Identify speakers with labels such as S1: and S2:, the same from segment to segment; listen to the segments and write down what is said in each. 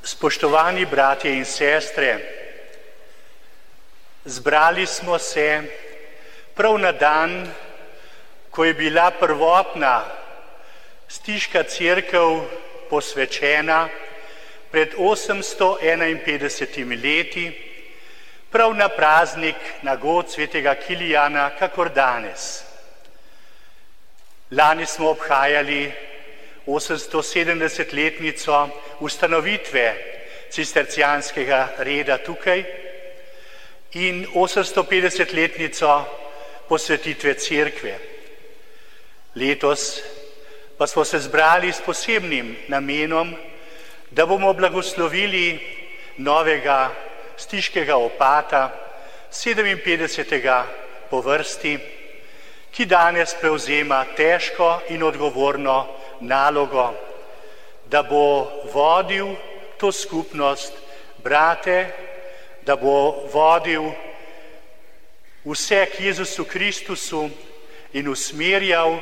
S1: Spoštovani bratje in sestre, zbrali smo se prav na dan, ko je bila prvotna stiška cerkev posvečena pred 851 leti, prav na praznik, na god svetega Kilijana, kakor danes. Lani smo obhajali 870-letnico ustanovitve cistercijanskega reda tukaj in 850-letnico posvetitve cerkve. Letos pa smo se zbrali s posebnim namenom, da bomo blagoslovili novega stiškega opata, 57. po vrsti, ki danes prevzema težko in odgovorno nalogo, da bo vodil to skupnost brate, da bo vodil vse k Jezusu Kristusu in usmerjal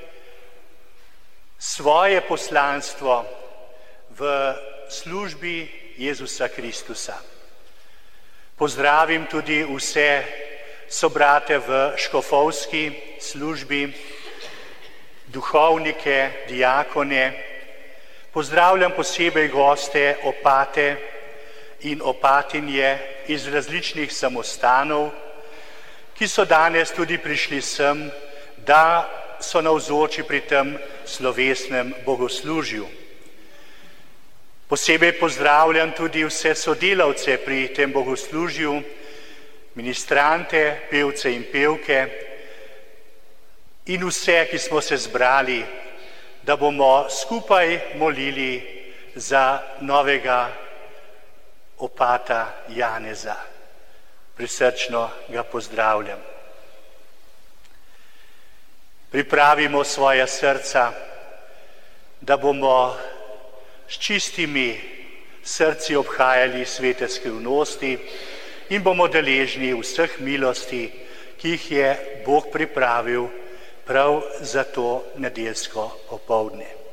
S1: svoje poslanstvo v službi Jezusa Kristusa. Pozdravim tudi vse sobrate v škofovski službi, duhovnike, diakone. Pozdravljam posebej goste, opate in opatinje iz različnih samostanov, ki so danes tudi prišli sem, da so navzoči pri tem slovesnem bogoslužju. Posebej pozdravljam tudi vse sodelavce pri tem bogoslužju, ministrante, pevce in pevke in vse, ki smo se zbrali, da bomo skupaj molili za novega opata Janeza. Prisrčno ga pozdravljam. Pripravimo svoja srca, da bomo s čistimi srci obhajali svete skrivnosti in bomo deležni vseh milosti, ki jih je Bog pripravil prav za to nedeljsko popoldne.